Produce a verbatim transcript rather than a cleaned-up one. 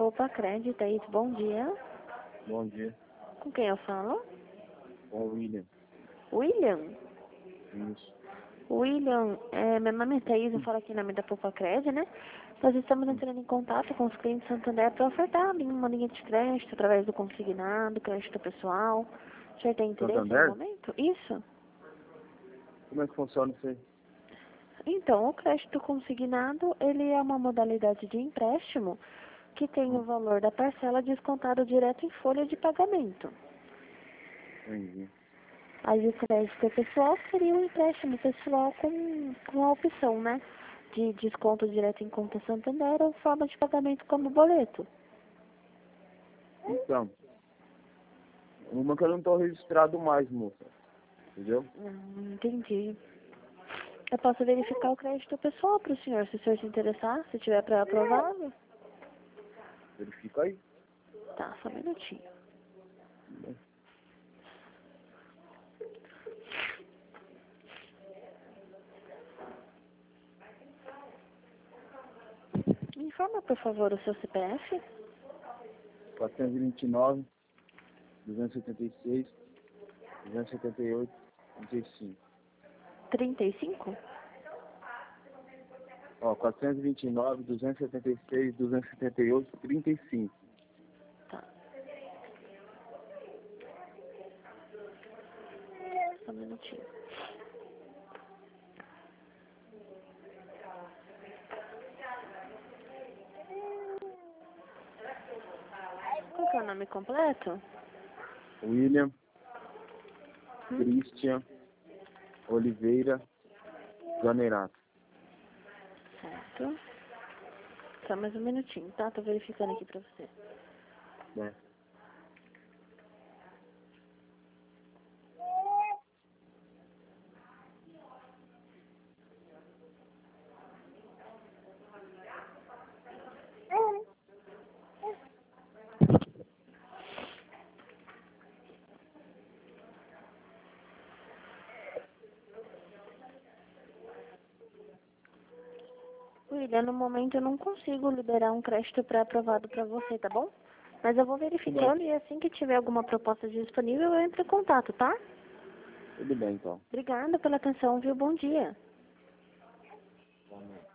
Poupa Crédito, é isso? Bom dia. Bom dia. Com quem eu falo? Com o William. William? Isso. William, é, meu nome é Thaís, eu falo aqui em nome da Poupa Crédito, né? Nós estamos entrando em contato com os clientes do Santander para ofertar uma linha de crédito através do consignado, crédito pessoal. O senhor tem interesse Santander? no momento? Isso. Como é que funciona isso aí? Então, o crédito consignado, ele é uma modalidade de empréstimo que tem o valor da parcela descontado direto em folha de pagamento. Entendi. Aí o crédito pessoal seria um empréstimo pessoal com, com a opção, né? De desconto direto em conta Santander ou forma de pagamento como boleto. Então, uma que eu não estou registrado mais, moça. Entendeu? Hum, entendi. Eu posso verificar o crédito pessoal para o senhor, se o senhor se interessar, se tiver para aprovado. Verifica aí. Tá, só um minutinho. Me informa, por favor, o seu C P F. quatrocentos e vinte e nove, duzentos e setenta e seis, duzentos e setenta e oito, trinta e cinco. trinta e cinco? Ó, quatrocentos e vinte e nove, duzentos e setenta e seis, duzentos e setenta e oito, trinta e cinco. Tá. Só um minutinho. Qual que é o nome completo? William Hum? Christian Oliveira Zanerato. Certo. Só mais um minutinho, tá? Tô verificando aqui pra você. Né? William, no momento eu não consigo liberar um crédito pré-aprovado pra você, tá bom? Mas eu vou verificando e assim que tiver alguma proposta disponível eu entro em contato, tá? Tudo bem, então. Obrigada pela atenção, viu? Bom dia. Tá bom.